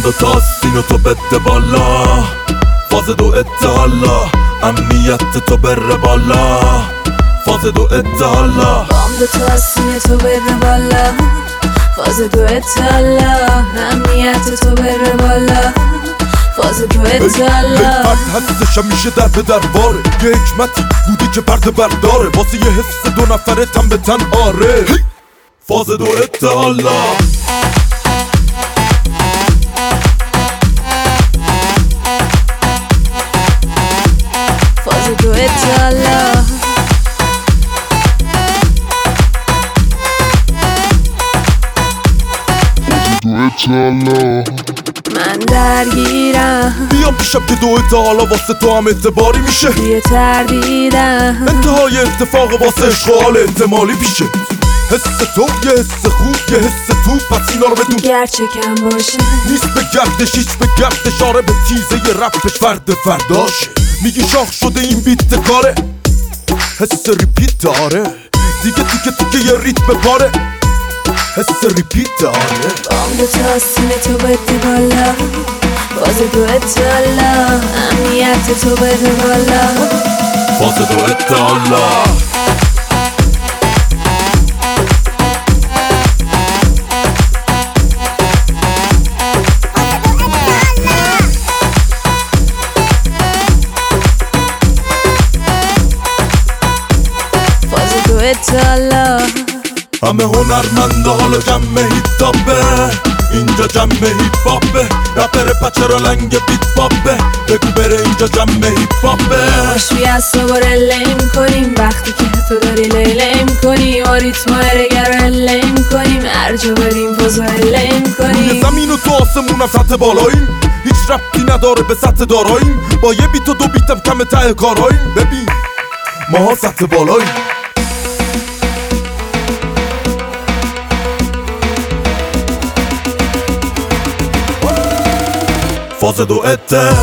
دوتاست اینو تو بده بالا، فاز دو اتحالا، امنیت تو بره بالا، فاز دو اتحالا. بام دوتاست اینو تو بده بالا، فاز دو اتحالا، امنیت تو بره بالا، فاز دو اتحالا. حسش همیشه در به درباره، یه حکمتی بوده که پرده برداره، واسه یه حس دو نفره تن به تن. آره فاز دو اتحالا. فاز دو اتحالا. من درگیرم، بیا پیشم که دو اتحالا واسه تو هم اعتباری میشه. توی تردیدم، انتهای اتفاق واسه اشغال احتمالی پیشه. حس تو یه حس خوب، یه حس تو، پس اینا رو بدون گرچه کم باشه نیست به گردش، هیچ به گردش. آره به تیزه یه رپش فرداشه. میگی شاخ شده این بیت کاره، حس ریپیت. آره دیگه یه ریتم پاره، حس ریپیت. آره بام دوتاست اینو تو بده بالا، فاز دو اتحالا، امنیت تو بده بالا، فاز دو اتحالا. فاز دو اتحالا. همه هنرمنده حالا جمع هیتابه، اینجا جمع هیپ هاپه. رپر پچرا لنگ بیت بابه، بگو بره اینجا جمع هیپ هاپه. خوشوی از صبح رله میکنیم، وقتی که تو داری لیله میکنیم، و ریتم رگر رله میکنیم، هر جا بریم فازو رله میکنیم. روی زمین و تو آسمون هم سطح بالاییم، هیچ ربطی نداره به سطح داراییم. با یه بیت و دو بیتم کم ته کاراییم. ببین ماها سطح بالاییم. فاز دو اتحالا.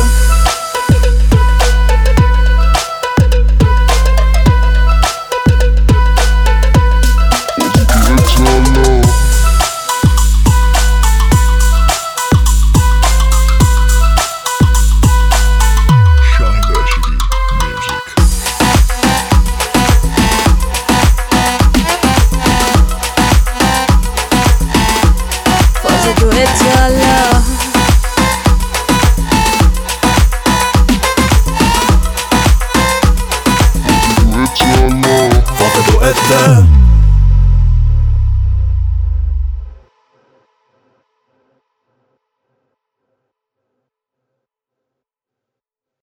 فاز دو اتحالا. فاز دو اتحالا.